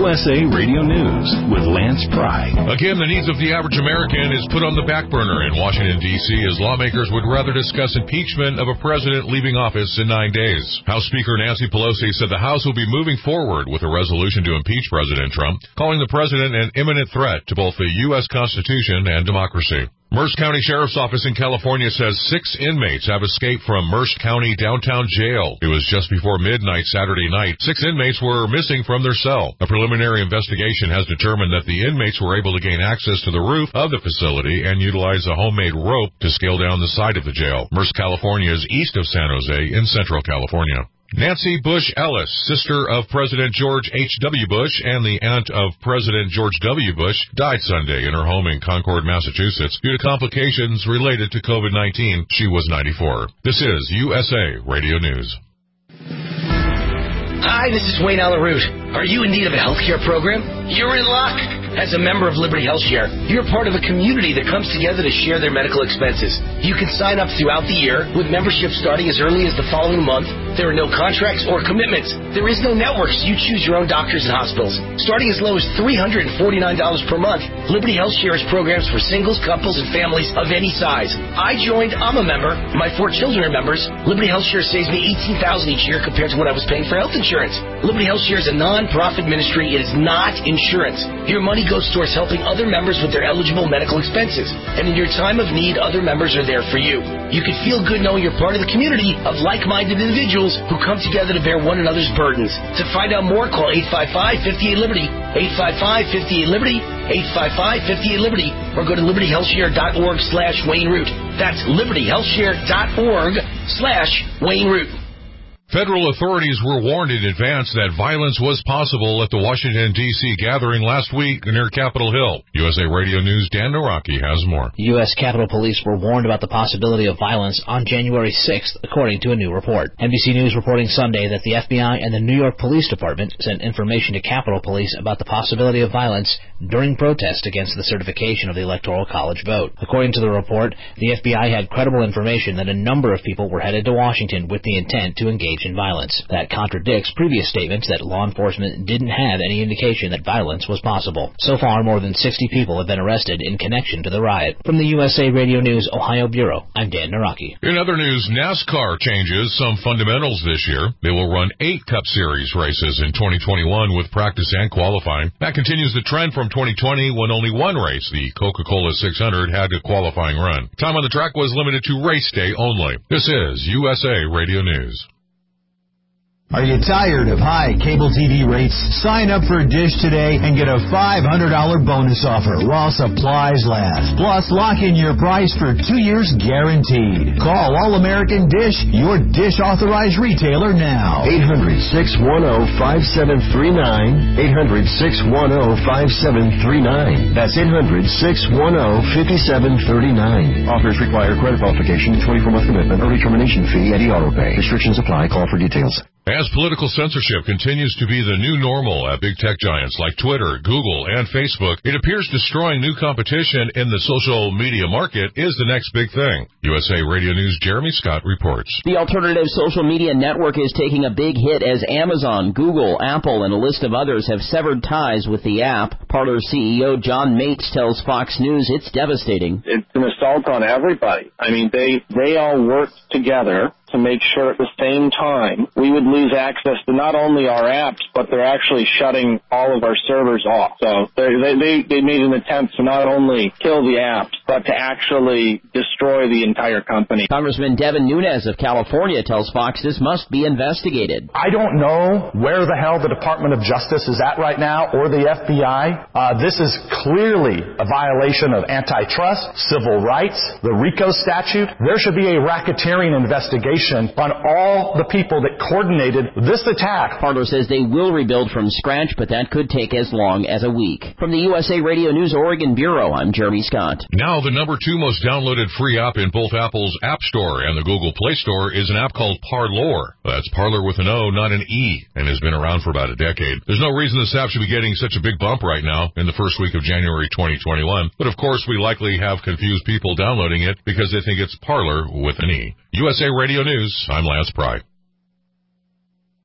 USA Radio News with Lance Pry. Again, the needs of the average American is put on the back burner in Washington, D.C. as lawmakers would rather discuss impeachment of a president leaving office in 9 days. House Speaker Nancy Pelosi said the House will be moving forward with a resolution to impeach President Trump, calling the president an imminent threat to both the U.S. Constitution and democracy. Merced County Sheriff's Office in California says 6 inmates have escaped from Merced County downtown jail. It was just before midnight Saturday night. 6 inmates were missing from their cell. A preliminary investigation has determined that the inmates were able to gain access to the roof of the facility and utilize a homemade rope to scale down the side of the jail. Merced, California is east of San Jose in Central California. Nancy Bush Ellis, sister of President George H.W. Bush and the aunt of President George W. Bush, died Sunday in her home in Concord, Massachusetts, due to complications related to COVID-19. She was 94. This is USA Radio News. Hi, this is Wayne Alaroot. Are you in need of a healthcare program? You're in luck. As a member of Liberty HealthShare, you're part of a community that comes together to share their medical expenses. You can sign up throughout the year with membership starting as early as the following month. There are no contracts or commitments. There is no network, so you choose your own doctors and hospitals. Starting as low as $349 per month, Liberty HealthShare has programs for singles, couples, and families of any size. I joined. I'm a member. My 4 children are members. Liberty HealthShare saves me $18,000 each year compared to what I was paying for health insurance. Liberty HealthShare is a non-profit ministry. It is not insurance. Your money goes towards helping other members with their eligible medical expenses. And in your time of need, other members are there for you. You can feel good knowing you're part of the community of like-minded individuals who come together to bear one another's burdens. To find out more, call 855-58-LIBERTY, 855-58-LIBERTY, 855-58-LIBERTY, or go to libertyhealthshare.org/Wayne Root. That's libertyhealthshare.org/Wayne Root. Federal authorities were warned in advance that violence was possible at the Washington, D.C. gathering last week near Capitol Hill. USA Radio News' Dan Naraki has more. U.S. Capitol Police were warned about the possibility of violence on January 6th, according to a new report. NBC News reporting Sunday that the FBI and the New York Police Department sent information to Capitol Police about the possibility of violence during protests against the certification of the Electoral College vote. According to the report, the FBI had credible information that a number of people were headed to Washington with the intent to engage in violence. That contradicts previous statements that law enforcement didn't have any indication that violence was possible. So far, more than 60 people have been arrested in connection to the riot. From the USA Radio News Ohio Bureau, I'm Dan Naraki. In other news, NASCAR changes some fundamentals this year. They will run 8 Cup Series races in 2021 with practice and qualifying. That continues the trend from 2020 when only one race, the Coca-Cola 600, had a qualifying run. Time on the track was limited to race day only. This is USA Radio News. Are you tired of high cable TV rates? Sign up for Dish today and get a $500 bonus offer while supplies last. Plus, lock in your price for 2 years guaranteed. Call All-American Dish, your Dish authorized retailer now. 800-610-5739. 800-610-5739. That's 800-610-5739. Offers require credit qualification, 24-month commitment, early termination fee, and auto pay. Restrictions apply. Call for details. As political censorship continues to be the new normal at big tech giants like Twitter, Google, and Facebook, it appears destroying new competition in the social media market is the next big thing. USA Radio News' Jeremy Scott reports. The alternative social media network is taking a big hit as Amazon, Google, Apple, and a list of others have severed ties with the app. Parler CEO John Mates tells Fox News it's devastating. It's an assault on everybody. I mean, they all worked together to make sure at the same time we would lose access to not only our apps, but they're actually shutting all of our servers off. So they made an attempt to not only kill the apps, but to actually destroy the entire company. Congressman Devin Nunes of California tells Fox this must be investigated. I don't know where the hell the Department of Justice is at right now, or the FBI. This is clearly a violation of antitrust, civil rights, the RICO statute. There should be a racketeering investigation on all the people that coordinated this attack. Parler says they will rebuild from scratch, but that could take as long as a week. From the USA Radio News Oregon Bureau, I'm Jeremy Scott. Now the number 2 most downloaded free app in both Apple's App Store and the Google Play Store is an app called Parlor. That's Parlor with an O, not an E, and has been around for about a decade. There's no reason this app should be getting such a big bump right now in the first week of January 2021, but of course we likely have confused people downloading it because they think it's Parlor with an E. USA Radio News, I'm Lance Pry.